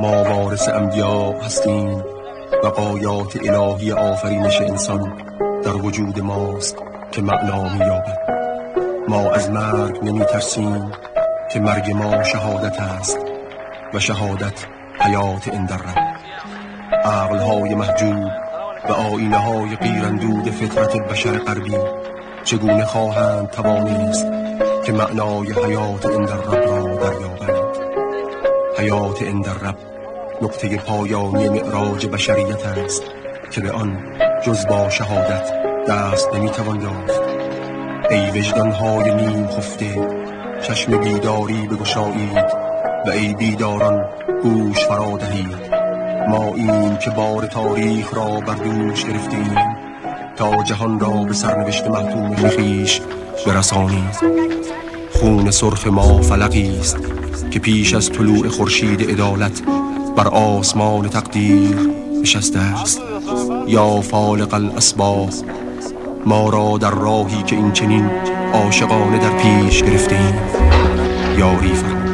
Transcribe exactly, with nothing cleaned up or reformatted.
ما وارث انبیا هستیم و غایات الهی آفرینش انسان در وجود ماست که معنا می‌یابد. ما از مرگ نمی ترسیم که مرگ ما شهادت است و شهادت حیات اندرب. عقل‌های محجوب و آیینه‌های غیراندود فطرت بشر غربی چگونه خواهند توانست که معنای حیات اندرب را دریابند؟ حیات اندرب نقطه پایانی معراج بشریت است که به آن جز با شهادت دست نمی‌توان یافت. ای وجدان‌های نیم خفته، چشم بیداری بگشایید و ای بیداران گوش فرا دهید. ما این که بار تاریخ را بر دوش گرفتیم تا جهان را به سرنوشت محتوم خویش برسانیم. خون سرخ ما فلقی است که پیش از طلوع خورشید عدالت بر آسمان تقدیر نشسته است. یا فالق الاسباب، ما را در راهی که این چنین عاشقانه در پیش گرفتیم یاری فرما.